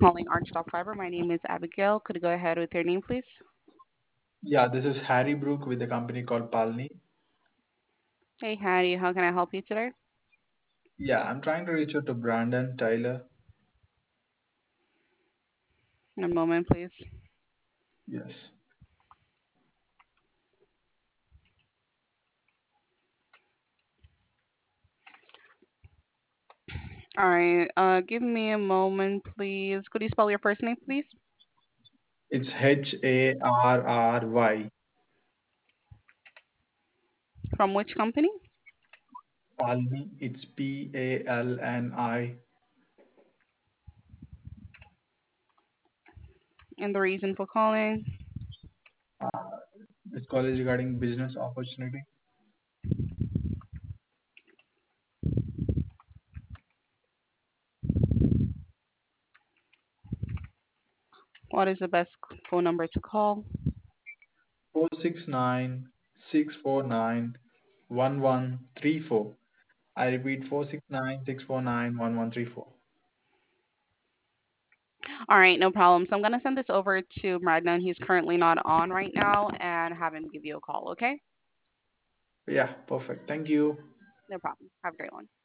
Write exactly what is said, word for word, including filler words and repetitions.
calling Archdoc Fiber. My name is Abigail. Could you go ahead with your name, please? Yeah, this is Harry Brook with a company called Palni. Hey, Hattie, how can I help you today? Yeah, I'm trying to reach out to Brandon Tyler. One moment, please. Yes. All right, uh, give me a moment, please. Could you spell your first name, please? It's H A R R Y. From which company? Palni. It's P A L N I. And the reason for calling? Uh, this call is regarding business opportunity. What is the best phone number to call? Four six nine six four nine one one three four. I repeat four six nine six four nine one one three four. All right, no problem. So I'm gonna send this over to Brandon. He's currently not on right now, and have him give you a call. Okay? Yeah, perfect. Thank you. No problem. Have a great one.